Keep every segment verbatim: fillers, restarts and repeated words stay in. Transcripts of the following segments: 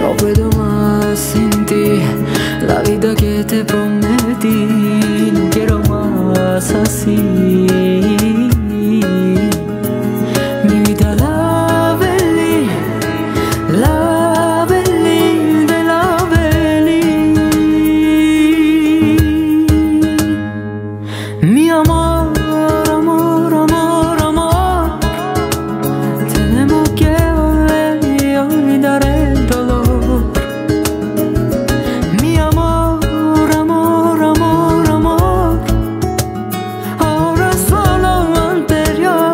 No puedo más sin ti, la vida que te prometí, no quiero más así. Mi vida la bellí, la bellí de la bellí. Mi amor, amor, amor, amor, tenemos que volver y olvidar el dolor. Mi amor, amor, amor, amor, ahora solo lo anterior.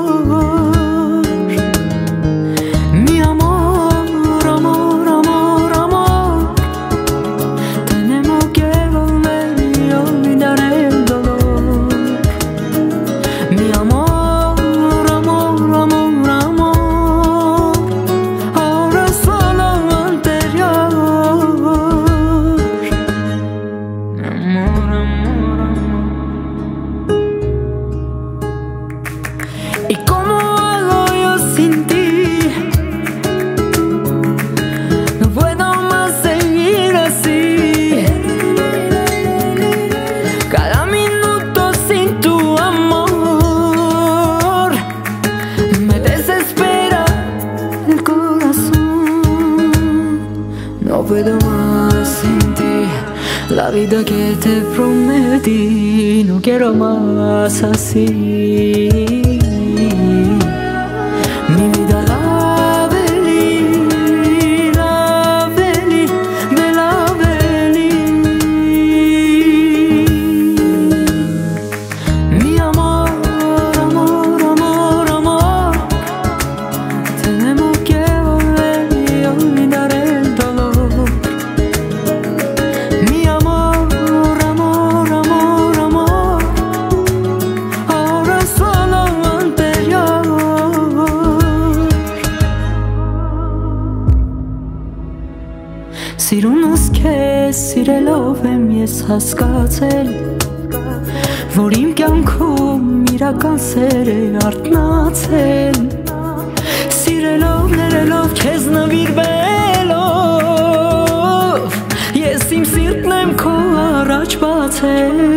Mi amor, amor, amor, amor, tenemos que volver y olvidar el dolor. Mi amor, amor, amor, amor, ahora solo lo anterior. Amor, amor, amor. ¿Y cómo hago yo sin ti? No puedo más seguir así. Cada minuto sin tu amor me desespera el corazón. No puedo más sin ti, la vida que te prometí, no quiero más así. Mi vida la bellí, la bellí de la bellí. Mi amor, amor, amor, amor, tenemos que volver y olvidar el dolor. Mi amor, amor, amor, amor, ahora solo lo anterior. Սիրունս քեզ սիրելով եմ ես հասկացել, որ իմ կյանքում իրական սեր է արթնացել։ Սիրելով, ներելով քեզ նվիրվելով, ես իմ սիրտն եմ քո առաջ բացել։